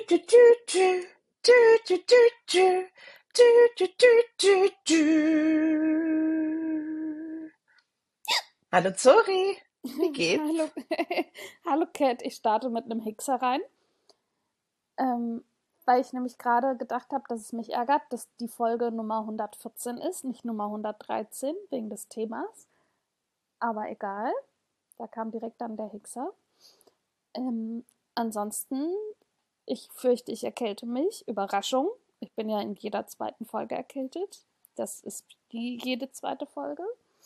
du, du, du, du, du, du, du, du, du, du, du. Hallo Zori, wie geht's? Hallo, hallo Cat, ich starte mit einem Hickser rein, weil ich nämlich gerade gedacht habe, dass es mich ärgert, dass die Folge Nummer 114 ist, nicht Nummer 113, wegen des Themas. Aber egal, da kam direkt dann der Hickser. Ansonsten, ich fürchte, ich erkälte mich. Überraschung, ich bin ja in jeder zweiten Folge erkältet. Das ist die jede zweite Folge.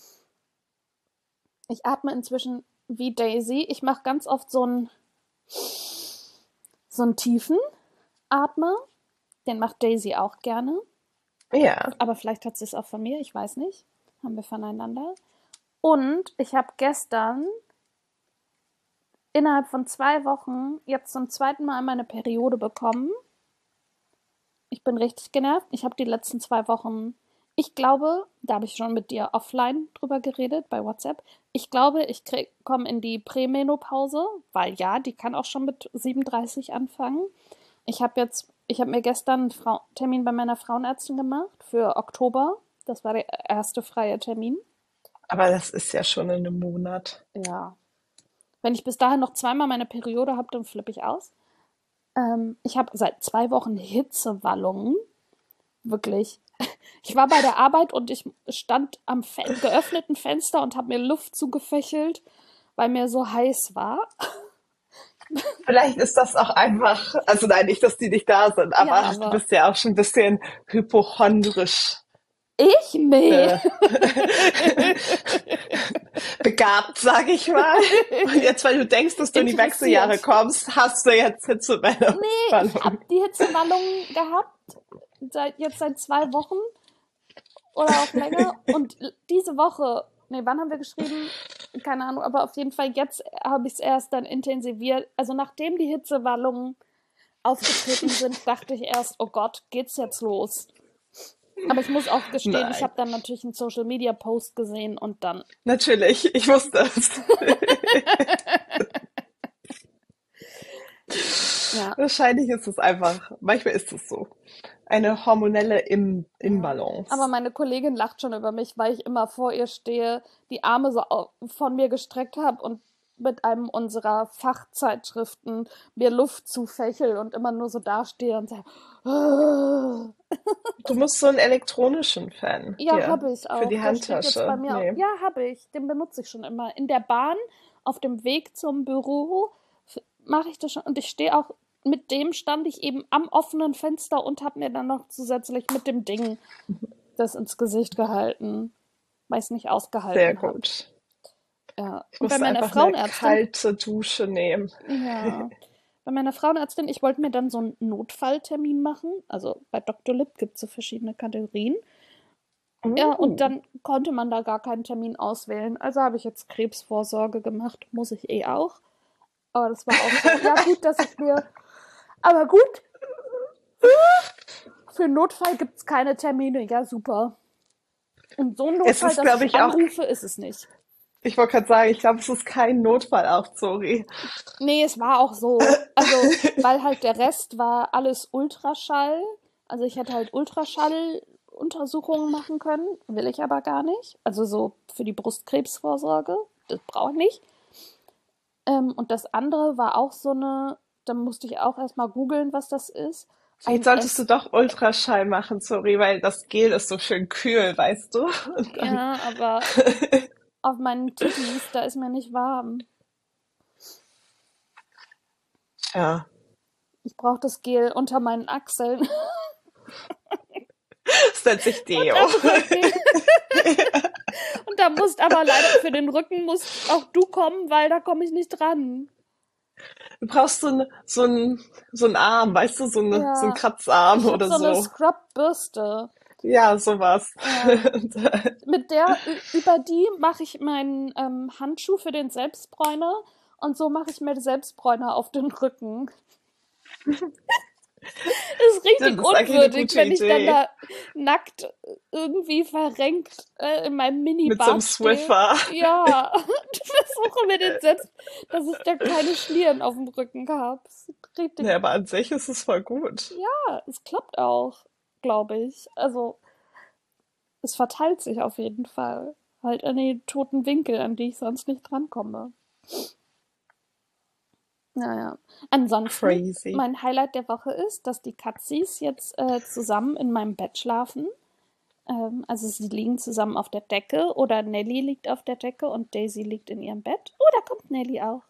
Ich atme inzwischen wie Daisy. Ich mache ganz oft so einen tiefen Atmer. Den macht Daisy auch gerne. Ja, Aber vielleicht hat sie es auch von mir, ich weiß nicht. Haben wir voneinander. Und ich habe gestern innerhalb von 2 Wochen jetzt zum zweiten Mal meine Periode bekommen. Ich bin richtig genervt. Ich habe die letzten 2 Wochen, ich glaube, da habe ich schon mit dir offline drüber geredet bei WhatsApp. Ich glaube, ich komme in die Prämenopause, weil ja, die kann auch schon mit 37 anfangen. Ich habe mir gestern einen Termin bei meiner Frauenärztin gemacht für Oktober. Das war der erste freie Termin. aber das ist ja schon in einem Monat. Ja. Wenn ich bis dahin noch zweimal meine Periode habe, dann flippe ich aus. Ich habe seit 2 Wochen Hitzewallungen. Wirklich. Ich war bei der Arbeit und ich stand am geöffneten Fenster und habe mir Luft zugefächelt, weil mir so heiß war. Vielleicht ist das auch einfach, also nein, nicht, dass die nicht da sind, Ja, aber du aber bist ja auch schon ein bisschen hypochondrisch ich? Nee. äh, begabt, sag ich mal. Und jetzt, weil du denkst, dass du in die Wechseljahre Interessiert. kommst, hast du jetzt Nee, ich habe Hitzewallung. die Hitzewallungen gehabt, seit 2 Wochen oder auch länger. Und diese Woche, nee, wann haben wir geschrieben? Keine Ahnung, aber auf jeden Fall jetzt habe ich es erst dann intensiviert. Also nachdem die Hitzewallungen aufgetreten sind, dachte ich erst, oh Gott, geht's jetzt los? Aber ich muss auch gestehen, ich Nein, habe dann natürlich einen Social Media Post gesehen und dann, natürlich, ich wusste es. ja, Wahrscheinlich ist es einfach, manchmal ist es so. Eine hormonelle ja. Aber Imbalance. meine Kollegin lacht schon über mich, weil ich immer vor ihr stehe, die Arme so von mir gestreckt habe und mit einem unserer Fachzeitschriften mir Luft zufächel und immer nur so dastehe und sage, Du musst so einen elektronischen Fan ja, dir habe ich für auch. die Der steht jetzt bei Handtasche mir. nehmen. Ja, habe ich. Den benutze ich schon immer. In der Bahn, auf dem Weg zum Büro mache ich das schon. Und ich stehe auch, mit dem stand ich eben am offenen Fenster und habe mir dann noch zusätzlich mit dem Ding das ins Gesicht gehalten, weil ich es nicht Sehr ausgehalten habe. gut. Ja. Ich Und bei musste meiner einfach eine Frauenärztin, kalte Dusche nehmen. ja, bei meiner Frauenärztin, ich wollte mir dann so einen Notfalltermin machen. Also bei Dr. Lipp gibt es so verschiedene Kategorien. Ja, und Uh, dann konnte man da gar keinen Termin auswählen. Also habe ich jetzt Krebsvorsorge gemacht. Muss ich eh auch. Aber das war auch so. Ja, gut, dass ich mir. Aber gut, für einen Notfall gibt es keine Termine. Ja, super. Und so ein es Notfall, ist, dass glaube ich ich, auch, anrufe, ist es nicht. ich wollte gerade sagen, ich glaube, es ist kein Notfall auch, sorry. Nee, es war auch so. Also, weil halt der Rest war alles Ultraschall. Also ich hätte halt Ultraschalluntersuchungen machen können. Will ich aber gar nicht. Also so für die Brustkrebsvorsorge. Das brauche ich nicht. Und das andere war auch so eine, da musste ich auch erstmal googeln, was das ist. Vielleicht Ein solltest du S. doch Ultraschall machen, sorry, weil das Gel ist so schön kühl, weißt du? Und dann, Ja, aber auf meinen Titties, da ist mir nicht warm. ja, Ich brauche das Gel unter meinen Achseln das nennt sich und Deo. am Rücken. Und da musst aber leider für den Rücken musst auch du kommen, weil da komme ich nicht dran. Du brauchst so einen Arm, weißt du, so einen Ja, Kratzarm ich habe oder so eine so. Scrub-Bürste. Ja, sowas. Ja, mit der, über die mache ich meinen Handschuh für den Selbstbräuner und so mache ich mir den Selbstbräuner auf den Rücken. Das ist Stimmt, richtig das ist eigentlich eine unwürdig, gute wenn ich dann Idee. da nackt irgendwie verrenkt in meinem Mit so einem Minibad stehe. Swiffer. Ja, und versuche mir den selbst, dass ich da keine Schlieren auf dem Rücken habe. Richtig, Ja, aber an sich ist es voll gut. ja, es klappt auch, glaube ich. Also, es verteilt sich auf jeden Fall. Halt an die toten Winkel, an die ich sonst nicht drankomme. Naja. Ansonsten, Crazy. mein Highlight der Woche ist, dass die Katzis jetzt zusammen in meinem Bett schlafen. Also sie liegen zusammen auf der Decke oder Nelly liegt auf der Decke und Daisy liegt in ihrem Bett. Oh, da kommt Nelly auch.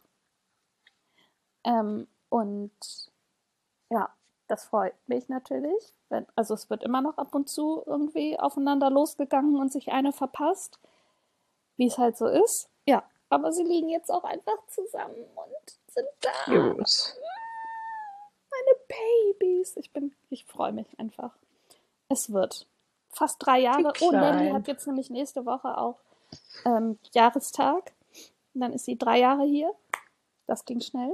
Und ja, das freut mich natürlich. Also es wird immer noch ab und zu irgendwie aufeinander losgegangen und sich eine verpasst, wie es halt so ist. Ja, aber sie liegen jetzt auch einfach zusammen und sind da. Gut. Meine Babys. Ich freue mich einfach. Es wird fast 3 Jahre. Die Oh, Nelly hat Kleinen. jetzt nämlich nächste Woche auch Jahrestag. Und dann ist sie 3 Jahre hier. Das ging schnell.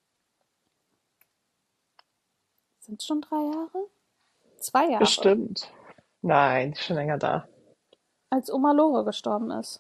Sind es schon 3 Jahre? 2 Jahre, Bestimmt. Nein, die ist schon länger da. als Oma Lore gestorben ist.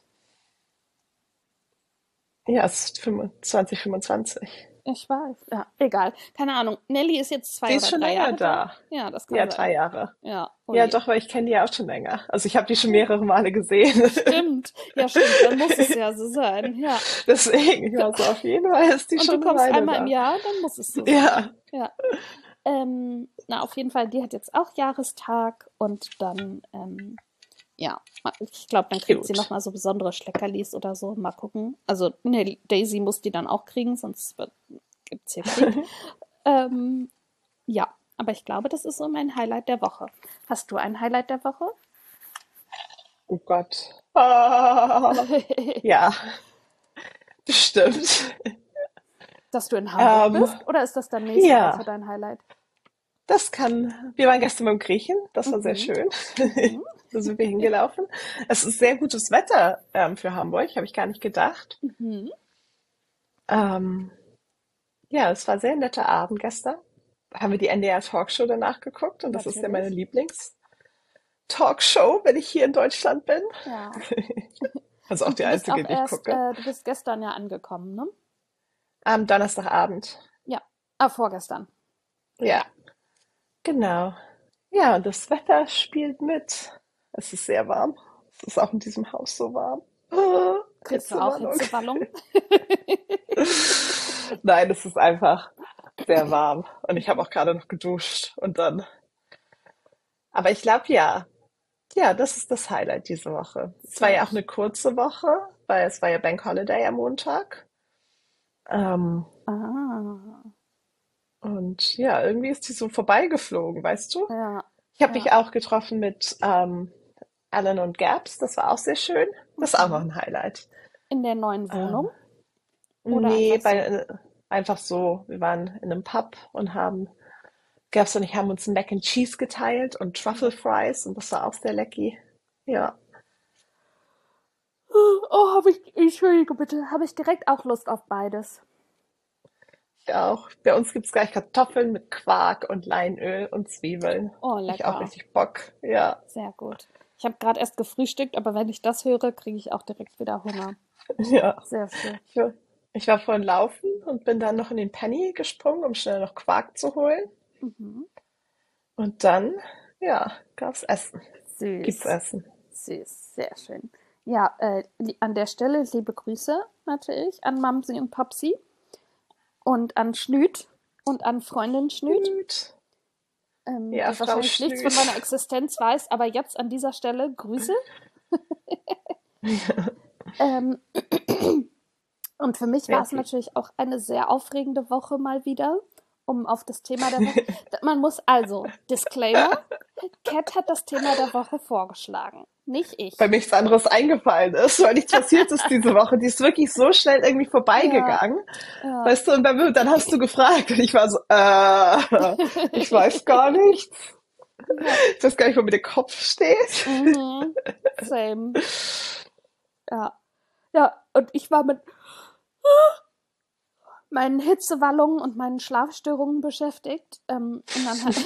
Ja, es ist 2025. Ich weiß. Ja, egal. Keine Ahnung. Nelly ist jetzt Die zwei ist oder schon drei länger Jahre da. da. Ja, das kann Ja, sein. 3 Jahre. Ja, oh Ja, je. doch, weil ich kenne die ja auch schon länger. Also ich habe die schon mehrere Male gesehen. Stimmt. Ja, stimmt. Dann muss es ja so sein. Ja. Deswegen, ich war so, auf jeden Fall ist die Und du schon eine kommst Weile einmal im da. Jahr, dann muss es so sein. Ja, Ja. Na, auf jeden Fall, die hat jetzt auch Jahrestag und dann, ja, ich glaube, dann kriegt sie cute. nochmal so besondere Schleckerlis oder so. Mal gucken. Also, ne, Daisy muss die dann auch kriegen, sonst gibt es hier Krieg. Ähm, ja, aber ich glaube, das ist so mein Highlight der Woche. Hast du ein Highlight der Woche? Oh Gott. Ah, ja, bestimmt. Dass du in Hamburg Ähm, bist? Oder ist das dann nächste Woche ja, dein Highlight? das kann. Wir waren gestern beim Griechen, das war sehr Mhm, schön. mhm, Da sind wir hingelaufen. Es ist sehr gutes Wetter für Hamburg, habe ich gar nicht gedacht. mhm, Ähm, ja, es war ein sehr netter Abend gestern. Da haben wir die NDR Talkshow danach geguckt und das ist ja meine natürlich. Lieblings-Talkshow, wenn ich hier in Deutschland bin. Ja. Also auch Und die du bist auch einzige, die ich erst, gucke. du bist gestern ja angekommen, ne? Am Donnerstagabend. Ja. Ah, vorgestern. Ja, genau. Ja, und das Wetter spielt mit. Es ist sehr warm. Es ist auch in diesem Haus so warm. Ah, Kriegst du auch Hitzewallung. Hitzewallung? Nein, es ist einfach sehr warm. Und ich habe auch gerade noch geduscht. Und dann. Aber ich glaube, ja. Ja, das ist das Highlight diese Woche. Es war ja Sehr auch eine schön. kurze Woche, weil es war ja Bank Holiday am Montag. Ähm, Ah, und ja, irgendwie ist die so vorbeigeflogen, weißt du? ja, Ich habe ja. mich auch getroffen mit Alan und Gabs, das war auch sehr schön. Das ist auch noch Mhm. ein Highlight. In der neuen Ähm, Wohnung oder nee, einfach so? einfach so, wir waren in einem Pub und haben, Gabs und ich haben uns ein Mac and Cheese geteilt und Truffle Lecker. Fries und das war auch sehr lecky. Ja, Oh, Entschuldige bitte, habe ich direkt auch Lust auf beides. ich auch. Bei uns gibt's gleich Kartoffeln mit Quark und Leinöl und Zwiebeln. Oh, Ich auch lecker. richtig Bock. Ja, Sehr gut. Ich habe gerade erst gefrühstückt, aber wenn ich das höre, kriege ich auch direkt wieder Hunger. ja. Sehr schön. Ich war, ich war vorhin laufen und bin dann noch in den Penny gesprungen, um schnell noch Quark zu holen. Mhm. Und dann, ja, gab's Essen. Gibt's Süß. Essen. Süß, sehr schön. Ja, an der Stelle liebe Grüße natürlich an Mamsi und Papsi und an Schnüt und an Freundin Schnüt, Gut. Ja, die Frau wahrscheinlich nichts von meiner Schnüs. Existenz weiß, aber jetzt an dieser Stelle Grüße. Ähm, und für mich war Ja, es natürlich auch eine sehr aufregende Woche mal wieder, um auf das Thema der Woche. Man muss also, Disclaimer, Cat hat das Thema der Woche vorgeschlagen, nicht weil ich. mir nichts anderes eingefallen ist, weil nichts passiert ist diese Woche. Die ist wirklich so schnell irgendwie Ja, vorbeigegangen. ja. Weißt du, und dann hast du gefragt und ich war so, ich weiß gar nichts. Ja. Ich weiß gar nicht, wo mir der Kopf steht. Mhm. Same. Ja. Ja, und ich war meinen Hitzewallungen und meinen Schlafstörungen beschäftigt. Und dann halt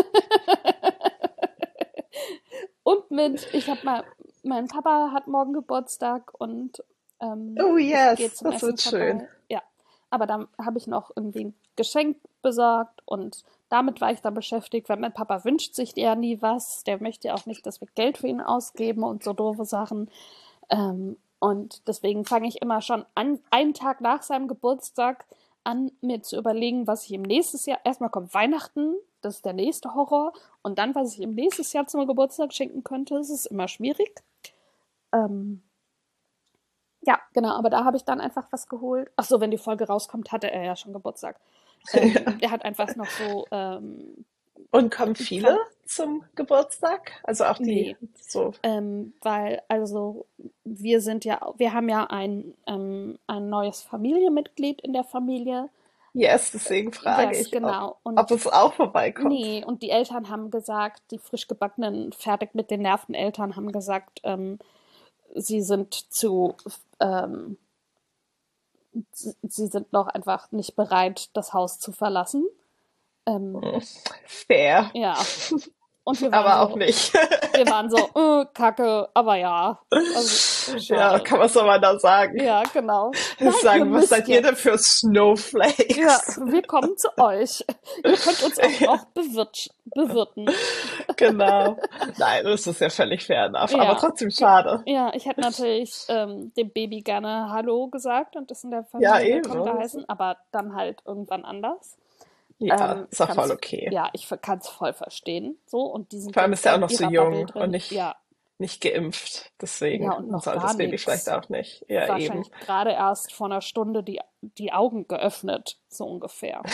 und mein Papa hat morgen Geburtstag und Oh ich gehe yes, zum das Essen wird schön. vorbei. Ja, aber dann habe ich noch irgendwie ein Geschenk besorgt und damit war ich dann beschäftigt, weil mein Papa wünscht sich ja nie was. Der möchte ja auch nicht, dass wir Geld für ihn ausgeben und so doofe Sachen. Und deswegen fange ich immer schon an, einen Tag nach seinem Geburtstag an, mir zu überlegen, was ich ihm nächstes Jahr, erstmal kommt Weihnachten, das ist der nächste Horror, und dann, was ich ihm nächstes Jahr zum Geburtstag schenken könnte, das ist immer schwierig. Ähm, ja, genau, aber da habe ich dann einfach was geholt. Ach so, wenn die Folge rauskommt, hatte er ja schon Geburtstag. Ja. Der hat einfach noch so Und kommen viele Pfand. zum Geburtstag? Also auch die Nee, so. weil also wir haben ja ein neues Familienmitglied in der Familie. Yes, deswegen frage Yes, ich, ob, genau. ob Und es auch vorbeikommt. nee, und die Eltern haben gesagt, die frisch gebackenen, fertig mit den Nerven Eltern haben gesagt, sie sind ähm, sie sind noch einfach nicht bereit, das Haus zu verlassen. Ähm, Hm, fair, ja, und aber auch nicht. wir waren so, Kacke, aber ja, also Ja, schade. kann man so mal da sagen. Ja, genau. Nein, ihr Sagen, was müsst seid ihr denn für jetzt. Ja, Snowflakes? wir kommen zu euch. Ihr könnt uns auch Ja, noch bewirten. genau. Nein, das ist ja völlig fair enough, aber Ja, trotzdem schade. ja, ich hätte natürlich dem Baby gerne Hallo gesagt und das in der Ja, Familie eben. willkommen geheißen, aber dann halt irgendwann anders. Ja, ist Ich auch kann's, voll okay. ja, ich kann es voll verstehen. So, und die sind Vor allem jetzt ist er auch in noch so ihrer Bubble jung und drin. Ja, nicht geimpft. ja, Deswegen und noch soll gar das Baby vielleicht nichts. auch nicht. Ja, eben. Wahrscheinlich gerade erst vor einer Stunde die Augen geöffnet, so ungefähr.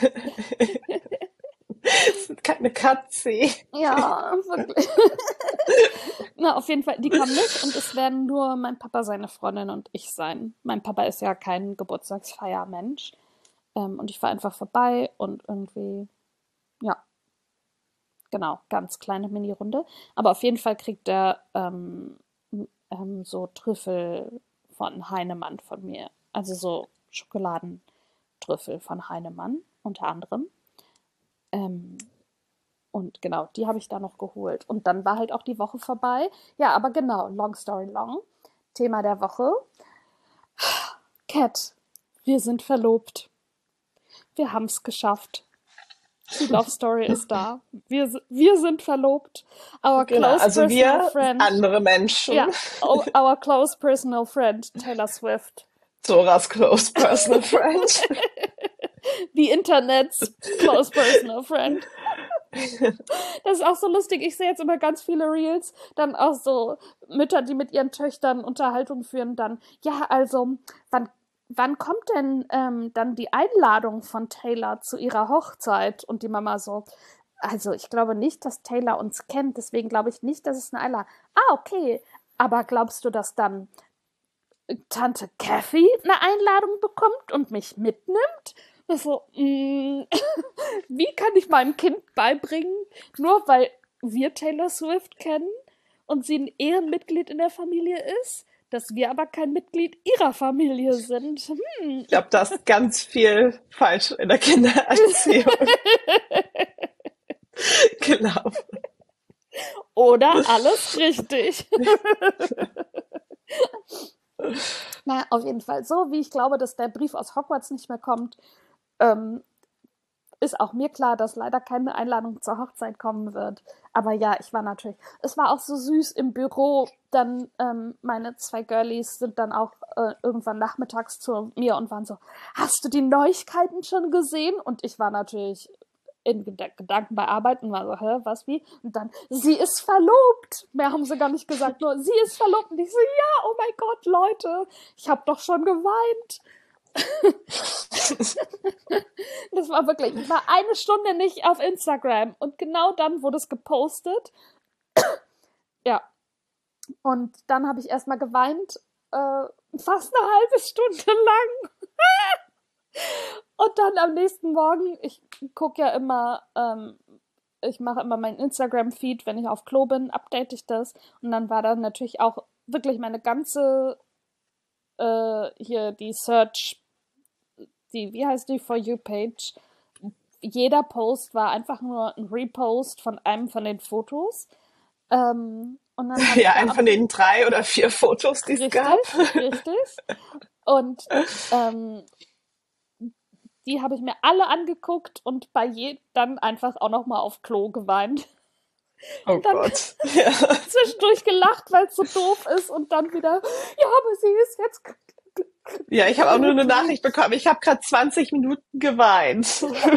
Es ist keine Katze. Ja, wirklich. Na, auf jeden Fall, die kommen nicht und es werden nur mein Papa, seine Freundin und ich sein. Mein Papa ist ja kein Geburtstagsfeiermensch. Und ich war einfach vorbei und irgendwie, ja, genau, ganz kleine Mini-Runde. Aber auf jeden Fall kriegt er so Trüffel von Heinemann von mir. Also so Schokoladentrüffel von Heinemann unter anderem. Ähm, und genau, die habe ich da noch geholt. Und dann war halt auch die Woche vorbei. Ja, aber genau, long story long. Thema der Woche. Cat, wir sind verlobt. Wir haben es geschafft. Die Love Story ist da. Wir sind verlobt. Our Genau, close also personal wir, friend. andere Menschen. Ja, our close personal friend, Taylor Swift. Zoras close personal friend. The Internet's close personal friend. Das ist auch so lustig. Ich sehe jetzt immer ganz viele Reels, dann auch so Mütter, die mit ihren Töchtern Unterhaltung führen, dann, ja, also, wann kommt denn dann die Einladung von Taylor zu ihrer Hochzeit? Und die Mama so, also ich glaube nicht, dass Taylor uns kennt, deswegen glaube ich nicht, dass es eine Einladung. Ah, okay. Aber glaubst du, dass dann Tante Kathy eine Einladung bekommt und mich mitnimmt? Also, wie kann ich meinem Kind beibringen, nur weil wir Taylor Swift kennen und sie ein Ehrenmitglied in der Familie ist, dass wir aber kein Mitglied ihrer Familie sind? Ich glaube, da ist ganz viel falsch in der Kindererziehung. Genau. Oder alles richtig. Naja, auf jeden Fall. So wie ich glaube, dass der Brief aus Hogwarts nicht mehr kommt, ähm, ist auch mir klar, dass leider keine Einladung zur Hochzeit kommen wird. Aber ja, ich war natürlich. Es war auch so süß im Büro. Dann meine zwei Girlies sind dann auch irgendwann nachmittags zu mir und waren so: Hast du die Neuigkeiten schon gesehen? Und ich war natürlich in Gedanken bei Arbeit und war so: Hä, was, wie? Und dann: Sie ist verlobt. Mehr haben sie gar nicht gesagt, nur sie ist verlobt. Und ich so: Ja, oh mein Gott, Leute, ich habe doch schon geweint. Das war wirklich, ich war eine Stunde nicht auf Instagram und genau dann wurde es gepostet. Ja, und dann habe ich erstmal geweint, fast eine halbe Stunde lang. Und dann am nächsten Morgen, ich gucke ja immer, ich mache immer meinen Instagram-Feed, wenn ich auf Klo bin, update ich das. Und dann war dann natürlich auch wirklich meine ganze, hier die wie heißt die For You-Page? Jeder Post war einfach nur ein Repost von einem von den Fotos. Und dann habe ich Ja, da einen auch von den 3 oder 4 Fotos, die es richtig, gab. richtig. Und die habe ich mir alle angeguckt und bei dann einfach auch noch mal auf Klo geweint. Oh Und dann Gott. Ja. zwischendurch gelacht, weil es so doof ist und dann wieder, ja, aber sie ist jetzt Ja, ich habe auch nur eine glücklich. Nachricht bekommen. Ich habe gerade 20 Minuten geweint.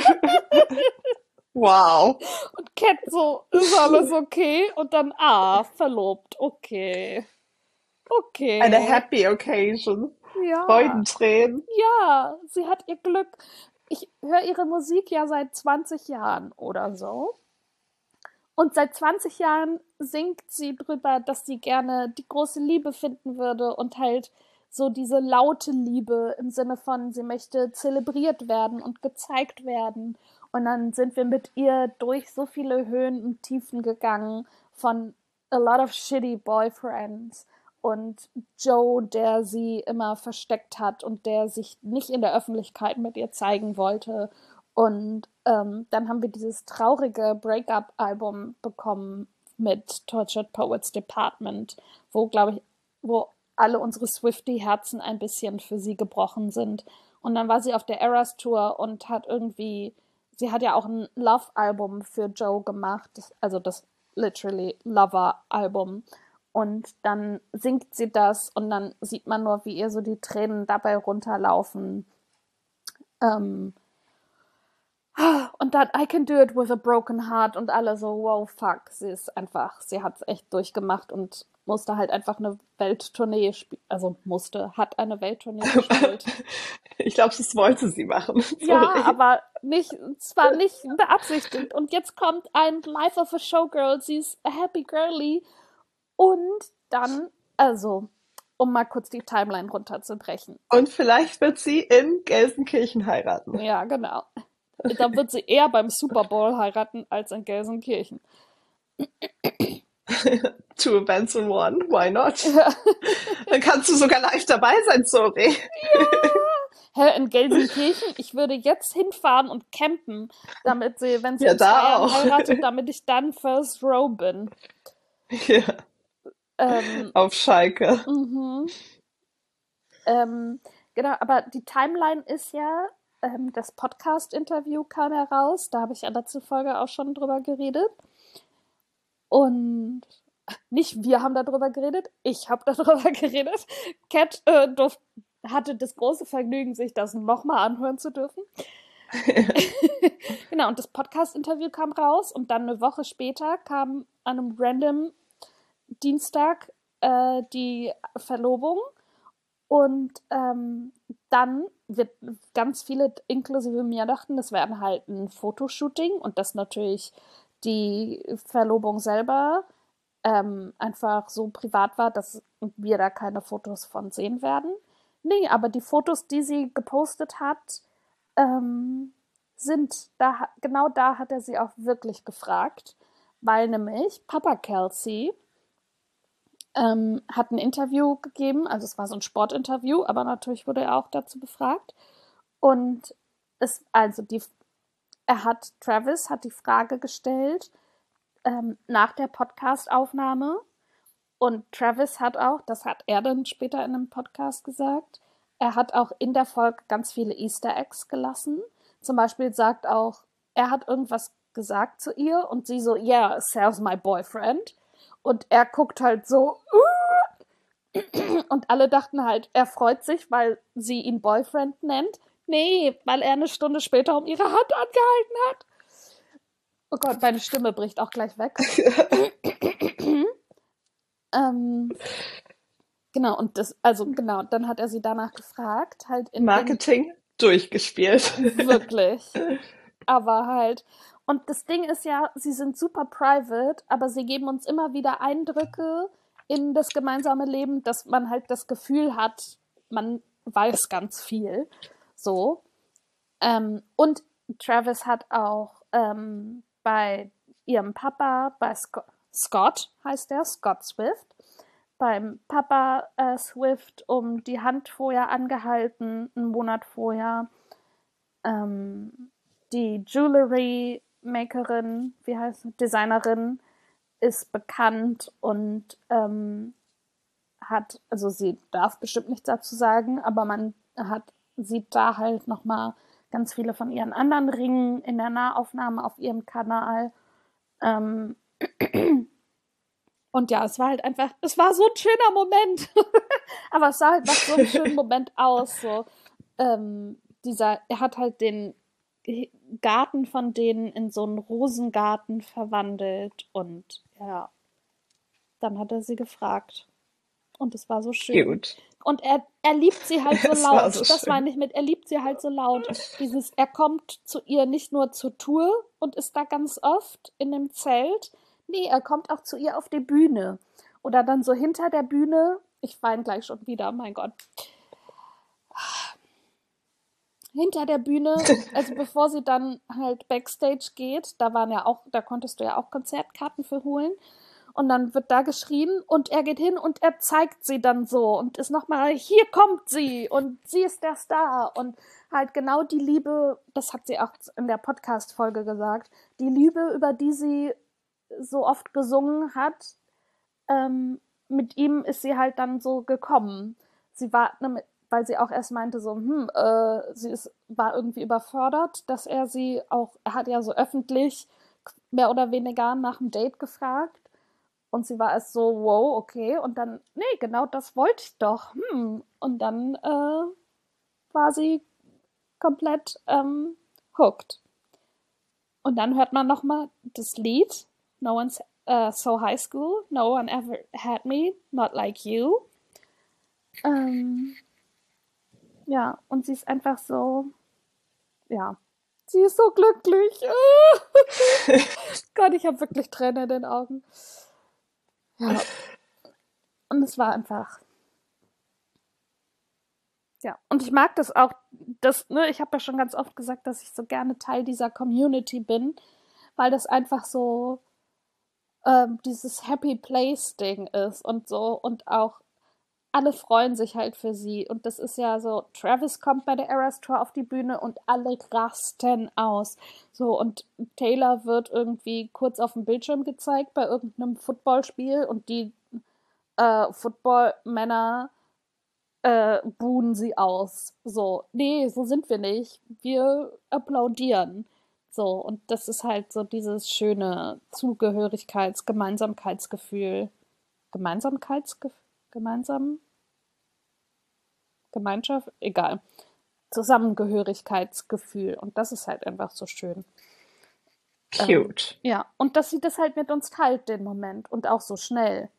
Wow. Und Cat so, ist alles okay? Und dann, verlobt, okay. Eine Okay. happy occasion. Ja, Freudentränen. ja, sie hat ihr Glück. Ich höre ihre Musik ja seit 20 Jahren oder so. Und seit 20 Jahren singt sie drüber, dass sie gerne die große Liebe finden würde und halt so diese laute Liebe im Sinne von, sie möchte zelebriert werden und gezeigt werden. Und dann sind wir mit ihr durch so viele Höhen und Tiefen gegangen von a lot of shitty boyfriends und Joe, der sie immer versteckt hat und der sich nicht in der Öffentlichkeit mit ihr zeigen wollte und dann haben wir dieses traurige Breakup-Album bekommen mit Tortured Poets Department, wo, glaube ich, wo alle unsere Swiftie-Herzen ein bisschen für sie gebrochen sind. Und dann war sie auf der Eras Tour und hat irgendwie, sie hat ja auch ein Love-Album für Joe gemacht, also das literally Lover-Album. Und dann singt sie das und dann sieht man nur, wie ihr so die Tränen dabei runterlaufen. Ähm, Und dann I can do it with a broken heart und alle so, wow, fuck, sie hat es echt durchgemacht und musste halt einfach eine Welttournee spielen, also hat eine Welttournee gespielt. Ich glaube, das wollte sie machen. Ja, Sorry. aber es war nicht beabsichtigt. Und jetzt kommt ein Life of a Showgirl, sie ist a happy girly und dann, also, um mal kurz die Timeline runterzubrechen. Und vielleicht wird sie in Gelsenkirchen heiraten. Ja, genau. Da wird sie eher beim Super Bowl heiraten als in Gelsenkirchen. 2 events in one, why not? Dann kannst du sogar live dabei sein, sorry. Hä, in Gelsenkirchen? Ich würde jetzt hinfahren und campen, wenn sie Ja, in zwei da Jahren auch. heiratet, damit ich dann First Row bin. Ja, Ähm, auf Schalke. mhm. Genau, aber die Timeline ist ja, das Podcast-Interview kam heraus, da habe ich in der letzten Folge auch schon drüber geredet. Und nicht wir haben darüber geredet, ich habe darüber geredet. Cat hatte das große Vergnügen, sich das nochmal anhören zu dürfen. Genau, und das Podcast-Interview kam raus und dann eine Woche später kam an einem random Dienstag die Verlobung und dann wird ganz viele, inklusive mir, dachten, das wäre halt ein Fotoshooting und dass natürlich die Verlobung selber einfach so privat war, dass wir da keine Fotos von sehen werden. Nee, aber die Fotos, die sie gepostet hat, ähm, genau da hat er sie auch wirklich gefragt, weil nämlich Papa Kelsey hat ein Interview gegeben, also es war so ein Sportinterview, aber natürlich wurde er auch dazu befragt. Und also Travis hat die Frage gestellt nach der Podcast-Aufnahme und Travis hat auch, das hat er dann später in einem Podcast gesagt, er hat auch in der Folge ganz viele Easter Eggs gelassen. Zum Beispiel sagt auch, er hat irgendwas gesagt zu ihr und sie so, yeah, Sal's my boyfriend. Und er guckt halt so, und alle dachten halt, er freut sich, weil sie ihn Boyfriend nennt. Nee, weil er eine Stunde später um ihre Hand angehalten hat. Oh Gott, meine Stimme bricht auch gleich weg. ähm, genau, genau, dann hat er sie danach gefragt, halt Marketing durchgespielt. wirklich. Aber halt, und das Ding ist ja, sie sind super private, aber sie geben uns immer wieder Eindrücke in das gemeinsame Leben, dass man halt das Gefühl hat, man weiß ganz viel. So. Und Travis hat auch bei ihrem Papa, bei Scott heißt der, Scott Swift, beim Papa Swift um die Hand vorher angehalten, einen Monat vorher. Ähm, die Jewelry Makerin, wie heißt sie, Designerin, ist bekannt und hat, also sie darf bestimmt nichts dazu sagen, aber man sieht da halt nochmal ganz viele von ihren anderen Ringen in der Nahaufnahme auf ihrem Kanal. Ähm, und ja, es war halt einfach, es war so ein schöner Moment. Aber es sah halt nach so einem schönen Moment aus. So, er hat halt den Garten von denen in so einen Rosengarten verwandelt und ja, dann hat er sie gefragt. Und es war so schön. Cute. Und er liebt sie halt so Es war so laut. Das schön. meine ich mit, er liebt sie halt so laut. Er kommt zu ihr nicht nur zur Tour und ist da ganz oft in dem Zelt. Nee, er kommt auch zu ihr auf die Bühne. Oder dann so hinter der Bühne. Ich weine gleich schon wieder, mein Gott. Hinter der Bühne, also bevor sie dann halt Backstage geht, da konntest du ja auch Konzertkarten für holen. Und dann wird da geschrien und er geht hin und er zeigt sie dann so und ist nochmal, hier kommt sie und sie ist der Star. Und halt genau die Liebe, das hat sie auch in der Podcast-Folge gesagt, die Liebe, über die sie so oft gesungen hat, mit ihm ist sie halt dann so gekommen. Sie war, weil sie auch erst meinte so, war irgendwie überfordert, dass er hat ja so öffentlich mehr oder weniger nach einem Date gefragt. Und sie war erst so, wow, okay. Und dann, nee, genau das wollte ich doch. Und dann war sie komplett hooked. Und dann hört man nochmal das Lied, No One's So High School, No One Ever Had Me, Not Like You. Ähm, ja, und sie ist einfach so, ja, sie ist so glücklich. Gott, ich habe wirklich Tränen in den Augen. Ja, und es war einfach, ja. Und ich mag das auch, ich habe ja schon ganz oft gesagt, dass ich so gerne Teil dieser Community bin, weil das einfach so dieses Happy Place Ding ist und so und auch alle freuen sich halt für sie. Und das ist ja so, Travis kommt bei der Eras Tour auf die Bühne und alle rasten aus. So, und Taylor wird irgendwie kurz auf dem Bildschirm gezeigt bei irgendeinem Footballspiel und die Football-Männer buhen sie aus. So, nee, so sind wir nicht. Wir applaudieren. So, und das ist halt so dieses schöne Gemeinsamkeitsgefühl. Gemeinsamkeitsgefühl? Gemeinsam? Gemeinschaft? Egal. Zusammengehörigkeitsgefühl. Und das ist halt einfach so schön. Cute. Ja, und dass sie das halt mit uns teilt, den Moment. Und auch so schnell.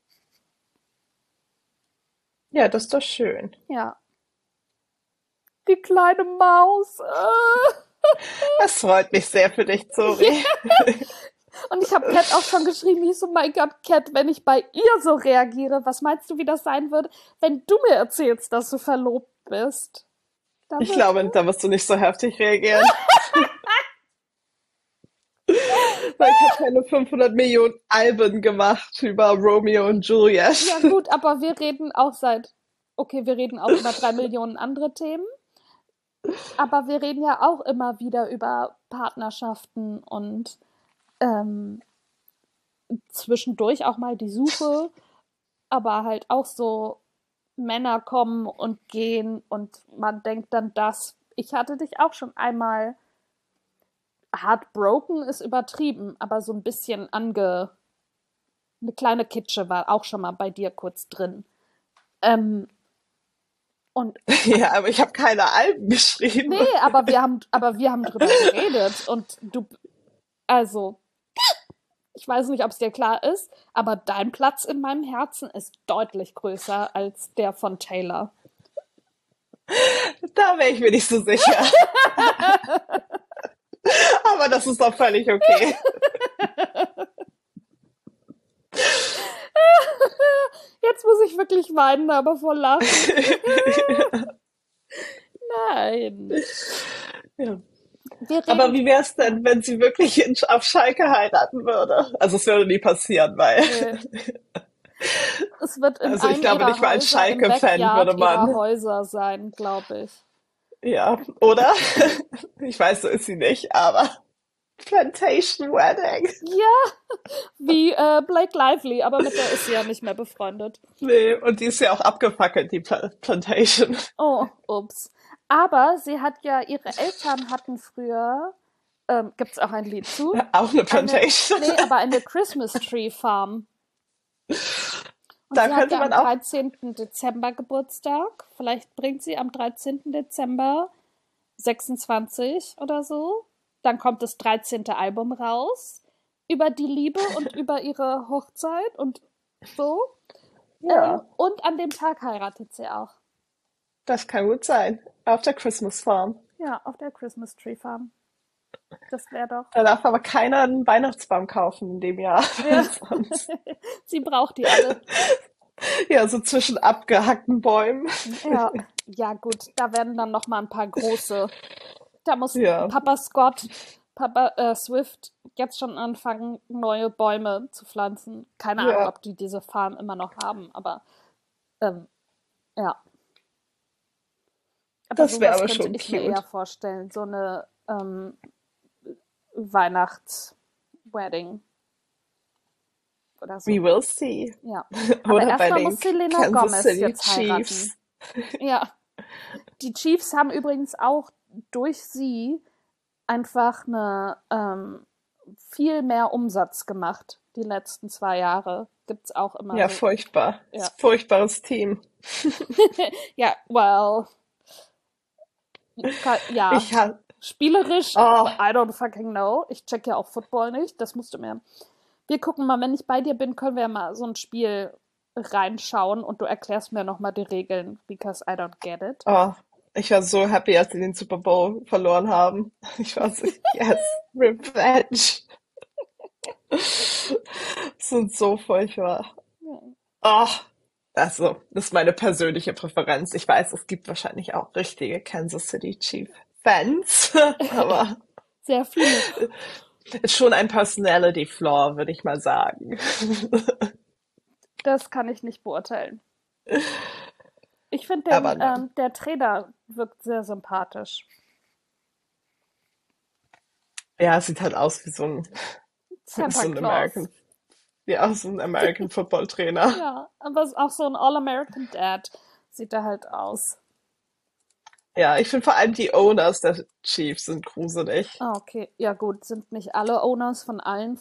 Ja, das ist doch schön. Ja. Die kleine Maus. Das freut mich sehr für dich, Zori. Und ich habe Kat auch schon geschrieben, ich so, mein Gott, Kat, wenn ich bei ihr so reagiere, was meinst du, wie das sein würde, wenn du mir erzählst, dass du verlobt bist? Da Ich wird, glaube, da wirst du nicht so heftig reagieren. Weil ich habe keine 500 Millionen Alben gemacht über Romeo und Juliet. ja gut, aber wir reden auch über 3 Millionen andere Themen, aber wir reden ja auch immer wieder über Partnerschaften und ähm, zwischendurch auch mal die Suche, aber halt auch so Männer kommen und gehen und man denkt dann das. Ich hatte dich auch schon einmal heartbroken ist übertrieben, aber so ein bisschen eine kleine Kitsche war auch schon mal bei dir kurz drin. Ähm, und Ja, aber ich habe keine Alben geschrieben. nee, aber wir haben drüber geredet und also, ich weiß nicht, ob es dir klar ist, aber dein Platz in meinem Herzen ist deutlich größer als der von Taylor. Da wäre ich mir nicht so sicher. Aber das ist doch völlig okay. Jetzt muss ich wirklich weinen, aber vor Lachen. Nein. Ja. Wir Aber reden. wie wäre es denn, wenn sie wirklich auf Schalke heiraten würde? Also es würde nie passieren, weil Es wird in also ich einem glaube ihrer nicht mal als Häuser im Schalke-Fan Backyard würde ihrer man. Häuser sein, glaube ich. Ja, oder? Ich weiß, so ist sie nicht, aber Plantation Wedding. Ja, wie Blake Lively, aber mit der ist sie ja nicht mehr befreundet. Nee, und die ist ja auch abgefackelt, die Plantation. Oh, ups. Aber sie hat ja, ihre Eltern hatten früher, gibt's auch ein Lied zu, Auch eine eine, Plantation. nee, aber eine Christmas Tree Farm. Und Da sie hat könnte ja man am auch, 13. Dezember Geburtstag. Vielleicht bringt sie am 13. Dezember 26 oder so. Dann kommt das 13. Album raus. Über die Liebe und über ihre Hochzeit und so. ja, Und an dem Tag heiratet sie auch. das kann gut sein. Auf der Christmas Farm. Ja, auf der Christmas Tree Farm. Das wäre doch. Da darf aber keiner einen Weihnachtsbaum kaufen in dem Jahr, weil Ja. sonst, Sie braucht die alle. ja, so zwischen abgehackten Bäumen. Ja. Ja, gut. Da werden dann noch mal ein paar große. Da muss Ja, Papa Scott, Papa Swift jetzt schon anfangen, neue Bäume zu pflanzen. Keine Ahnung, ja, ob die diese Farm immer noch haben, aber ähm, ja. Aber das wäre sowas aber könnte schon ich mir eher cute. vorstellen. So eine Weihnachts-Wedding oder We so. will see. Ja. Aber Oder bei erstmal muss den Selena Kansas Gomez City jetzt heiraten. Chiefs. Ja. Die Chiefs haben übrigens auch durch sie einfach viel mehr Umsatz gemacht die letzten 2 Jahre. Gibt's auch immer Ja, so. furchtbar. Ja. Furchtbares Team. Ja, well, ja. Ich ha Spielerisch, oh, I don't fucking know. Ich check ja auch Football nicht. Das musst du mir. Wir gucken mal, wenn ich bei dir bin, können wir ja mal so ein Spiel reinschauen und du erklärst mir nochmal die Regeln, because I don't get it. oh, ich war so happy, als sie den Super Bowl verloren haben. Ich war so, yes, Revenge. Sind so furchtbar. Oh, also, das ist meine persönliche Präferenz. Ich weiß, es gibt wahrscheinlich auch richtige Kansas City Chief Fans, aber Sehr viele. ist schon ein Personality Flaw, würde ich mal sagen. Das kann ich nicht beurteilen. Ich finde, Aber nein. der Trainer wirkt sehr sympathisch. Ja, es sieht halt aus wie Santa so ein Claus. Ja, so ein American Football Trainer. Ja, aber ist auch so ein All-American Dad sieht er halt aus. Ja, ich finde vor allem die Owners der Chiefs sind gruselig. Ah, okay. Ja, gut, sind nicht alle Owners von allen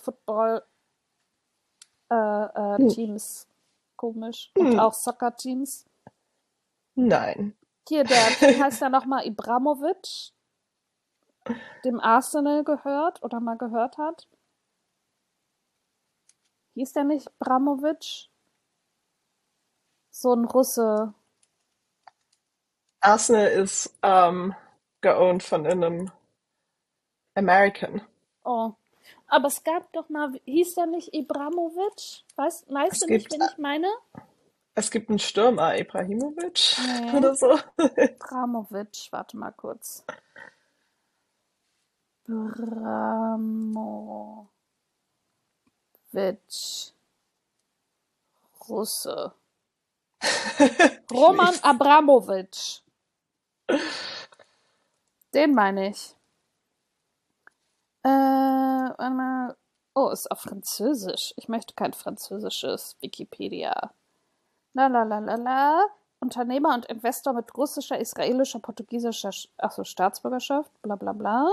Hm. Football-Teams komisch und Hm. auch Soccer-Teams. Nein. Hier, wie heißt der nochmal? Ibrahimovic, dem Arsenal gehört oder mal gehört hat. Hieß der nicht Ibrahimovic? So ein Russe. Arsenal ist geowned von einem American. Oh. Aber es gab doch mal, hieß der nicht Ibrahimovic? Weißt Es du nicht, gibt, wen ich meine? es gibt einen Stürmer, Ibrahimovic Nee. oder so. Ibrahimovic, warte mal kurz. Abramovic, Russe. Roman Nichts. Abramovic. Den meine ich. Warte mal. Oh, ist auf Französisch. Ich möchte kein französisches Wikipedia. La la la la la. Unternehmer und Investor mit russischer, israelischer, portugiesischer Staatsbürgerschaft. Bla bla bla.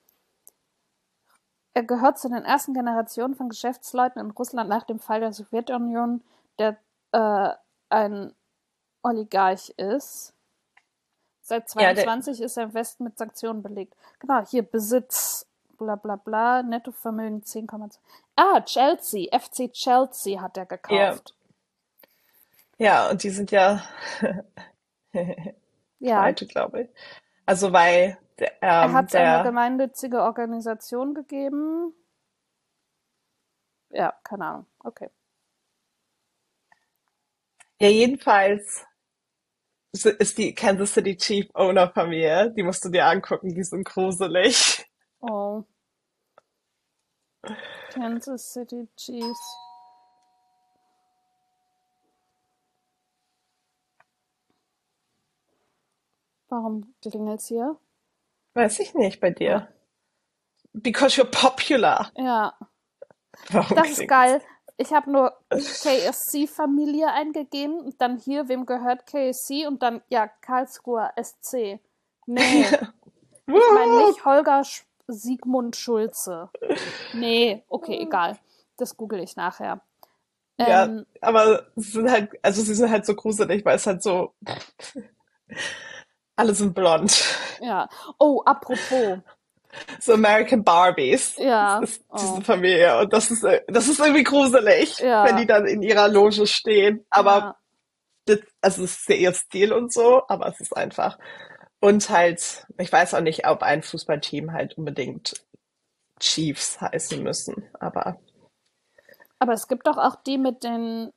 Er gehört zu den ersten Generationen von Geschäftsleuten in Russland nach dem Fall der Sowjetunion, der ein Oligarch ist. Seit Ja, der, 22 ist er im Westen mit Sanktionen belegt. Genau, hier Besitz, bla bla bla, Nettovermögen 10,2. Ah, Chelsea, FC Chelsea hat er ja, gekauft. ja, und die sind ja Ja, pleite, glaube ich. Also weil er hat es an eine der, gemeinnützige Organisation gegeben. Ja, keine Ahnung. Okay. ja jedenfalls ist die Kansas City Chief Owner Familie, die musst du dir angucken, die sind gruselig. Oh, Kansas City Chiefs. Warum klingelt's hier? Weiß ich nicht bei Ah, dir. Because you're popular. ja, Warum das ist klingt's? geil. Ich habe nur KSC-Familie eingegeben und dann hier, wem gehört KSC und dann, ja, Karlsruher SC. Nee, ich meine Woo! nicht Holger Sigmund Schulze. Nee, okay, egal. Das google ich nachher. Ja, Ähm, aber sie sind halt so gruselig, weil es halt so, alle sind blond. ja. Oh, apropos. So American Barbies. Das Ja, ist diese oh, Familie. Und das ist irgendwie gruselig, wenn die ja, dann in ihrer Loge stehen. Aber ja. also es ist ja ihr Stil und so, aber es ist einfach. Und halt, ich weiß auch nicht, ob ein Fußballteam halt unbedingt Chiefs heißen müssen. Aber Aber es gibt doch auch die mit den,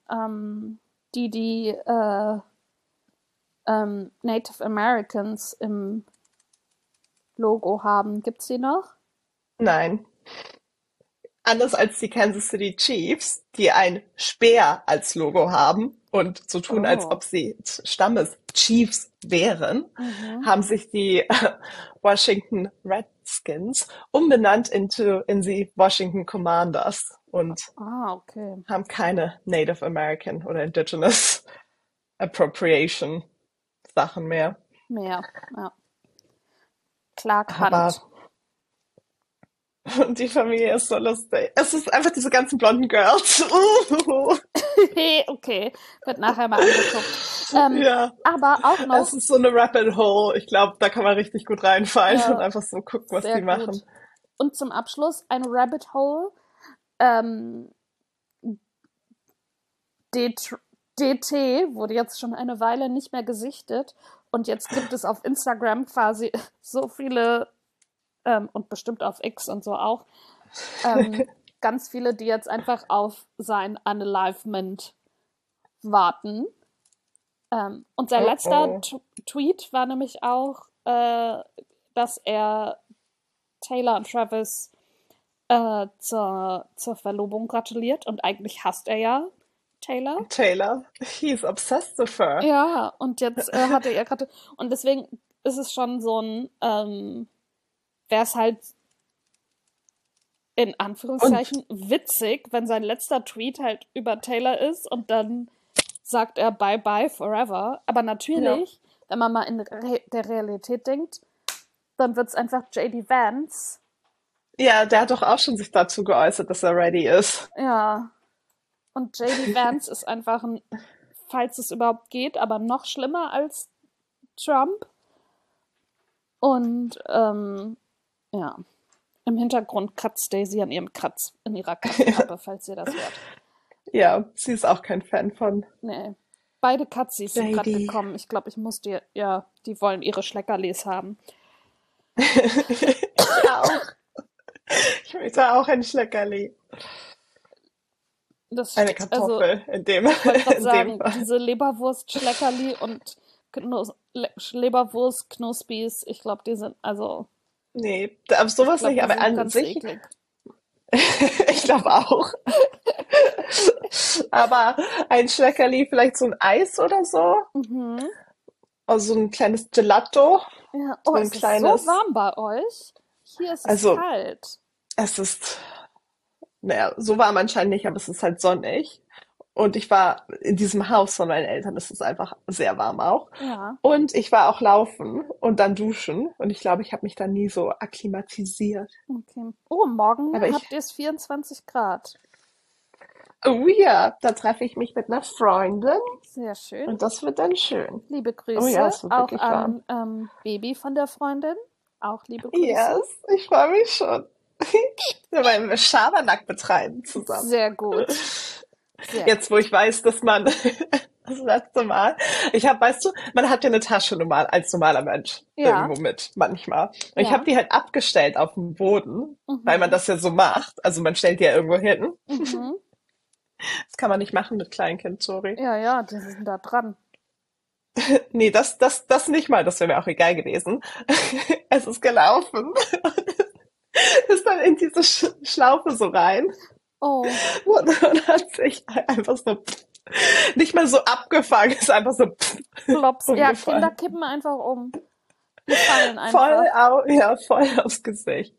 die Native Americans im Logo haben. Gibt's die noch? nein. Anders als die Kansas City Chiefs, die ein Speer als Logo haben und so tun, als Oh. ob sie Stammes Chiefs wären, Mhm. haben sich die Washington Redskins umbenannt in die Washington Commanders und Ah, okay. haben keine Native American oder Indigenous Appropriation Sachen mehr. Mehr. Ja. Clark Aber Hunt. und die Familie ist so lustig. Es ist einfach diese ganzen blonden Girls. Okay, wird nachher mal angeguckt. Ja. Aber auch Es noch, ist so eine Rabbit Hole. Ich glaube, da kann man richtig gut reinfallen und ja, einfach so gucken, was sehr die machen. gut. Und zum Abschluss ein Rabbit Hole. Ähm, DT, DT wurde jetzt schon eine Weile nicht mehr gesichtet. Und jetzt gibt es auf Instagram quasi so viele, und bestimmt auf X und so auch, ähm, ganz viele, die jetzt einfach auf sein Unalivement warten. Und sein Oh letzter oh. Tweet war nämlich auch, dass er Taylor und Travis zur Verlobung gratuliert. Und eigentlich hasst er ja Taylor. Taylor, he's obsessed with her. Ja, und jetzt hat er ihr gratuliert. Und deswegen ist es schon so ein, wäre es halt in Und Anführungszeichen witzig, wenn sein letzter Tweet halt über Taylor ist und dann sagt er Bye Bye Forever. Aber ja, natürlich, wenn man mal in der Realität denkt, dann wird es einfach JD Vance. ja, der hat doch auch schon sich dazu geäußert, dass er ready ist. Ja, und JD Vance ist einfach ein, falls es überhaupt geht, aber noch schlimmer als Trump. Und ja, im Hintergrund kratzt Daisy an ihrem in ihrer Kaffeetappe, falls ihr das hört. Ja, sie ist auch kein Fan von Nee. Beide Katzis sind gerade JD. gekommen. Ich glaube, ich muss dir, ja, die wollen ihre Schleckerlis haben. Ich auch. Ich möchte auch ein Schleckerli. Eine Also, Kartoffel ich wollte gerade in dem sagen, Fall. diese Leberwurst-Schleckerli und Leberwurst-Knuspis, ich glaube, die sind, also, Nee, aber ich sowas glaube, nicht, die aber sind an ganz sich, eklig. ich glaube auch. Aber ein Schleckerli, vielleicht so ein Eis oder so. Mhm. Also so ein kleines Gelato. Ja, So oh, ein es ist so kleines. warm bei euch. Hier ist es Also kalt. es ist, naja, so warm anscheinend nicht, aber es ist halt sonnig. Und ich war in diesem Haus von meinen Eltern, es ist einfach sehr warm auch. Ja, Und ich war auch laufen und dann duschen. Und ich glaube, ich habe mich da nie so akklimatisiert. okay. Oh, morgen Aber habt ihr es 24 Grad. oh ja, da treffe ich mich mit einer Freundin Sehr schön. und das wird dann schön. Liebe Oh ja, Grüße es wird auch wirklich warm. an Baby von der Freundin. Auch liebe Grüße. Yes, ich freue mich schon. Wir wollen Schabernack betreiben zusammen. Sehr gut. Sehr Jetzt, wo gut. ich weiß, dass man das letzte Mal, ich habe, weißt du, man hat ja eine Tasche normal als normaler Mensch Ja, irgendwo mit, manchmal. Und ich habe ja. die halt abgestellt auf dem Boden, weil man Mhm. das ja so macht. Also man stellt die ja irgendwo hin. Mhm. Das kann man nicht machen mit Kleinkind, sorry. Ja, ja, die sind da dran. Nee, das nicht mal, das wäre mir auch egal gewesen. Es ist gelaufen, ist dann in diese Schlaufe so rein Oh, und hat sich einfach so nicht mal so abgefangen, ist einfach so Flops. Ja, Kinder umgefallen. kippen einfach um. Die fallen Voll, einfach. ja, voll aufs Gesicht.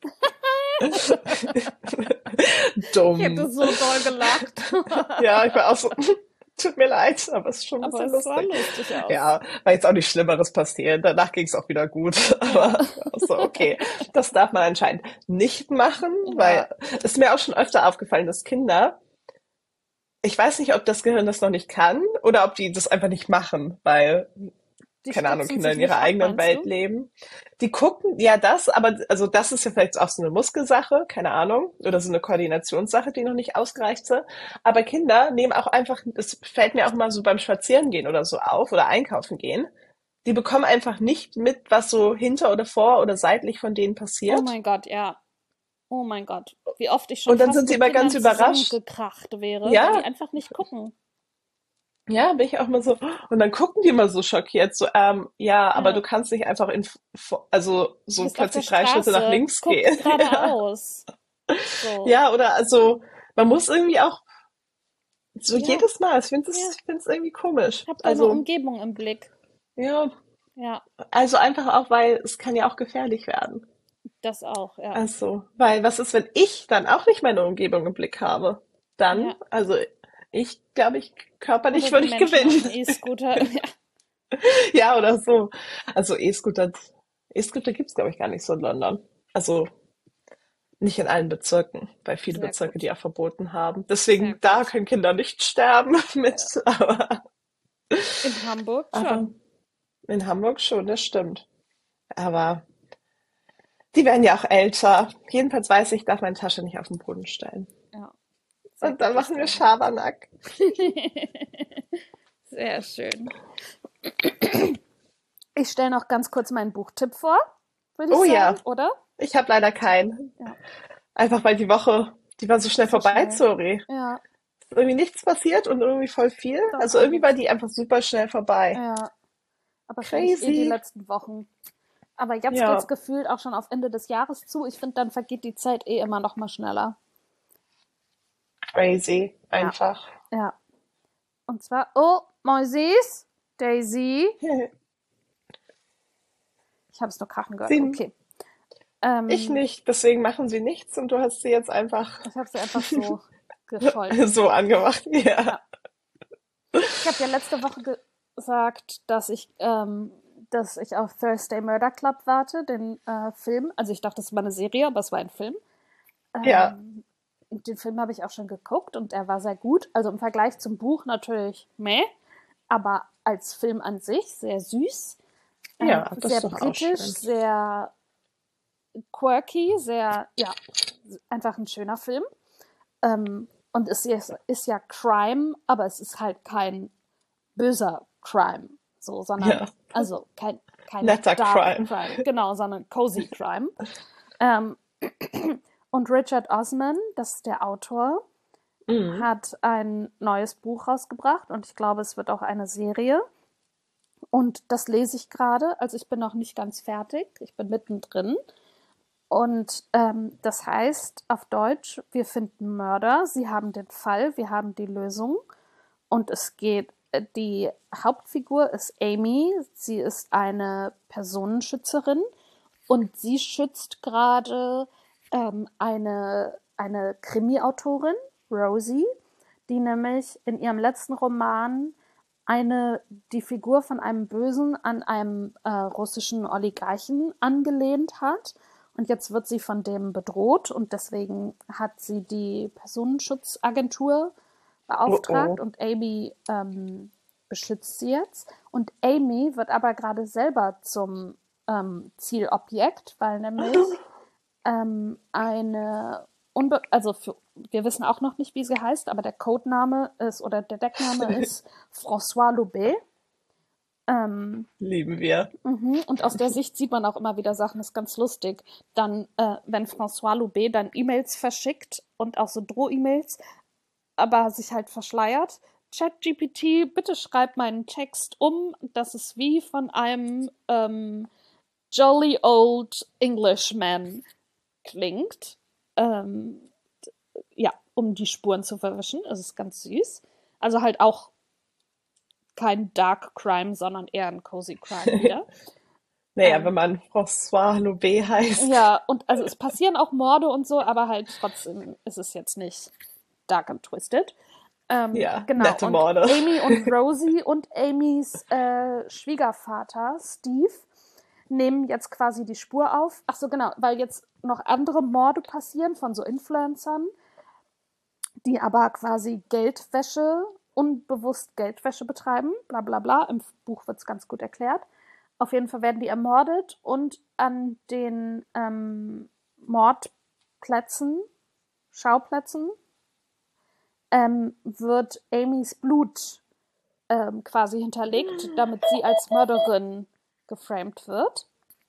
Ich hätte Dumm. so doll gelacht. Ja, ich war auch so, tut mir leid, aber es ist schon ein Aber bisschen es sah lustig. lustig aus. Ja, war jetzt auch nichts Schlimmeres passiert. Danach ging es auch wieder gut. Ja. Aber auch so, okay, das darf man anscheinend nicht machen, weil Ja. es ist mir auch schon öfter aufgefallen, dass Kinder, ich weiß nicht, ob das Gehirn das noch nicht kann oder ob die das einfach nicht machen, weil Die keine Ahnung, stutzen Kinder sich in ihrer nicht ab, eigenen meinst Welt du? leben. Die gucken, ja das, aber also das ist ja vielleicht auch so eine Muskelsache, keine Ahnung, oder so eine Koordinationssache, die noch nicht ausgereift ist. Aber Kinder nehmen auch einfach, es fällt mir auch mal so beim Spazierengehen oder so auf oder einkaufen gehen, die bekommen einfach nicht mit, was so hinter oder vor oder seitlich von denen Oh passiert. mein Gott, ja. Oh mein Gott. Wie oft ich schon Und dann fast sind sie mit immer ganz Kindern überrascht. zusammengekracht wäre, weil die Ja, einfach nicht gucken. ja, bin ich auch mal so, und dann gucken die immer so schockiert, so, ja, aber du Ja. kannst nicht einfach also Du so bist auf der plötzlich 3 Schritte nach Straße. links Guck gehen. Ja. geradeaus. So. Ja, oder also man muss irgendwie auch so Ja, jedes Mal, ja. ich finde es irgendwie komisch. Hab deine Also, Umgebung im Blick. ja, Ja, also einfach auch, weil es kann ja auch gefährlich werden. das auch, ja. Also, weil was ist, wenn ich dann auch nicht meine Umgebung im Blick habe? Dann, Ja. also ich glaube, Oder körperlich die würde ich Menschen auf dem gewinnen. E-Scooter. Ja, Ja, oder so. Also E-Scooter gibt's glaube ich gar nicht so in London. Also nicht in allen Bezirken, weil viele sehr Bezirke die gut. auch verboten haben. Sehr Deswegen da gut. können Kinder nicht sterben mit, Ja. In Hamburg aber schon. in Hamburg schon, das stimmt. Aber die werden ja auch älter. Jedenfalls weiß ich, ich darf meine Tasche nicht auf den Boden stellen. Ja, sehr Und dann gutes machen wir Verhalten. Schabernack. Sehr schön. Ich stelle noch ganz kurz meinen Buchtipp vor, würde ich Oh ja, sagen, oder? ich habe leider keinen. Ja, Einfach weil die Woche, die war so schnell so vorbei, schnell. sorry. Ja, Ist irgendwie nichts passiert und irgendwie voll viel. doch Also irgendwie war einiges. die einfach super schnell vorbei. Ja, aber finde ich eh die Crazy. letzten Wochen. Aber jetzt geht's Ja, gefühlt auch schon auf Ende des Jahres zu. Ich finde, dann vergeht die Zeit eh immer noch mal schneller. crazy. Ja, Einfach. ja. Und zwar, oh, Moises, Daisy. Ich habe es nur krachen gehört. Sie, Okay. ich Ähm, nicht, deswegen machen sie nichts und du hast sie jetzt einfach Ich habe sie einfach so gescholten. so angemacht. Ja. Ja. Ich habe ja letzte Woche gesagt, dass ich auf Thursday Murder Club warte, den Film. Also ich dachte, das war eine Serie, aber es war ein Film. Ja. Den Film habe ich auch schon geguckt und er war sehr gut. Also im Vergleich zum Buch natürlich meh, aber als Film an sich sehr süß, Ja, das sehr ist doch auch britisch, schön. sehr quirky, sehr, ja, einfach ein schöner Film. Und ist ja Crime, aber es ist halt kein böser Crime, so, sondern, Ja. also kein Netter Dark Crime. Crime, genau, sondern Cozy Crime. Ähm, und Richard Osman, das ist der Autor, Mhm. hat ein neues Buch rausgebracht und ich glaube, es wird auch eine Serie. Und das lese ich gerade, also ich bin noch nicht ganz fertig, ich bin mittendrin. Und das heißt auf Deutsch, wir finden Mörder, sie haben den Fall, wir haben die Lösung. Und es geht, die Hauptfigur ist Amy, sie ist eine Personenschützerin und sie schützt gerade eine Krimi-Autorin, Rosie, die nämlich in ihrem letzten Roman die Figur von einem Bösen an einem russischen Oligarchen angelehnt hat. Und jetzt wird sie von dem bedroht und deswegen hat sie die Personenschutzagentur Oh beauftragt oh. und Amy beschützt sie jetzt. Und Amy wird aber gerade selber zum Zielobjekt, weil nämlich wir wissen auch noch nicht, wie sie heißt, aber der Codename ist oder der Deckname ist François Loubet. Lieben wir. Und aus der Sicht sieht man auch immer wieder Sachen, das ist ganz lustig. Dann, wenn François Loubet dann E-Mails verschickt und auch so Droh-E-Mails, aber sich halt verschleiert. ChatGPT, bitte schreib meinen Text um, dass es wie von einem jolly old Englishman klingt. Ähm, ja, um die Spuren zu verwischen. Das ist ganz süß. Also halt auch kein Dark Crime, sondern eher ein Cozy Crime wieder. Naja, wenn man François Lobé heißt. Ja, und also es passieren auch Morde und so, aber halt trotzdem ist es jetzt nicht dark and twisted. Ja, Genau, nette und Morde. Amy und Rosie und Amys Schwiegervater Steve nehmen jetzt quasi die Spur auf. Ach so, genau, weil jetzt noch andere Morde passieren von so Influencern, die aber quasi Geldwäsche, unbewusst Geldwäsche betreiben, bla bla bla. Im Buch wird es ganz gut erklärt. Auf jeden Fall werden die ermordet und an den Mordplätzen, Schauplätzen, wird Amys Blut quasi hinterlegt, damit sie als Mörderin geframed wird.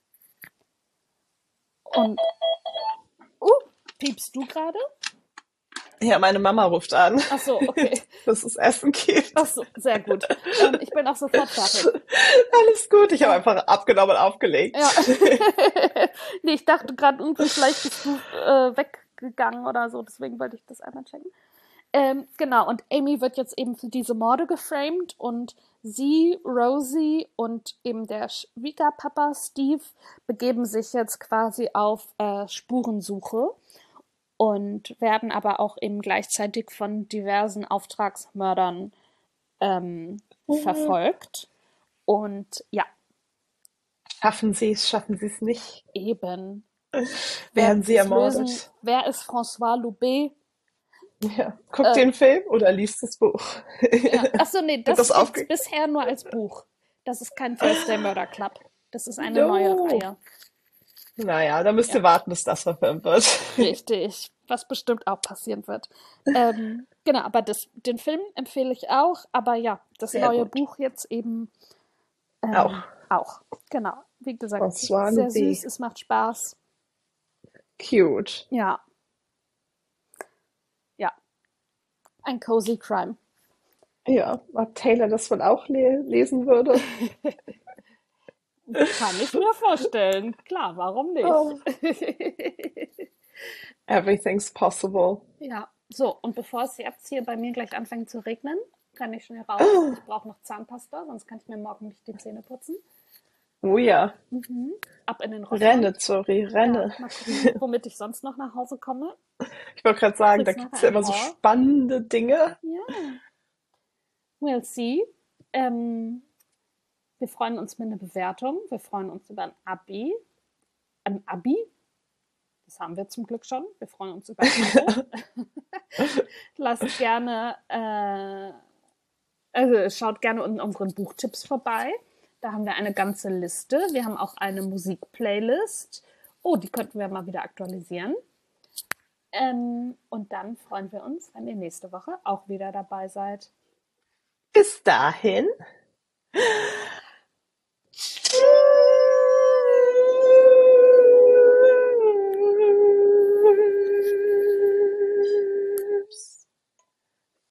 Und, piepst du gerade? Ja, meine Mama ruft an, Ach so, okay. dass es Essen gibt. Ach so, sehr gut. Ich bin auch sofort fertig. Alles gut, ich habe einfach abgenommen und aufgelegt. Ja. Nee, ich dachte gerade irgendwie, vielleicht bist du weggegangen oder so, deswegen wollte ich das einmal checken. Genau, und Amy wird jetzt eben für diese Morde geframed und sie, Rosie und eben der Schwiegerpapa Steve begeben sich jetzt quasi auf Spurensuche und werden aber auch eben gleichzeitig von diversen Auftragsmördern verfolgt. Und ja, Schaffen Sie es nicht? eben. Werden Werden Sie sie es lösen? ermordet? Wer ist François Loubet? Ja. Guck den Film oder liest das Buch. Ja. Achso, nee, Wird das das gibt's aufge... bisher nur als Buch. Das ist kein Thursday Murder Club. Das ist eine neue No. Reihe. Naja, da müsst Ja, ihr warten, bis das verfilmt wird. richtig. Was bestimmt auch passieren wird. Genau, aber den Film empfehle ich auch. Aber ja, das Sehr neue gut. Buch jetzt eben Auch auch. Genau. Wie gesagt, François sehr süß, Lubé. es macht Spaß. Cute. Ja, ja. Ein cozy Crime. Ja, ob Taylor das wohl auch lesen würde? Kann ich mir vorstellen. Klar, warum nicht? Oh, everything's possible. Ja, so, und bevor es jetzt hier bei mir gleich anfängt zu regnen, kann ich schnell raus. Oh, Ich brauche noch Zahnpasta, sonst kann ich mir morgen nicht die Zähne putzen. oh ja, Ab in den renne, Rossmann. Zori, Ja, renne. mal gucken, womit ich sonst noch nach Hause komme. Ich wollte gerade sagen, da Kriegst gibt's nachher ja ein immer so Haul. spannende Dinge. Ja, we'll see. Ähm, wir freuen uns mit einer Bewertung. Wir freuen uns über ein Abi. Ein Abi? Das haben wir zum Glück schon. Wir freuen uns über ein Abo. Lasst gerne also schaut gerne in unseren Buchtipps vorbei. Da haben wir eine ganze Liste. Wir haben auch eine Musikplaylist. Oh, die könnten wir mal wieder aktualisieren. Und dann freuen wir uns, wenn ihr nächste Woche auch wieder dabei seid. Bis dahin.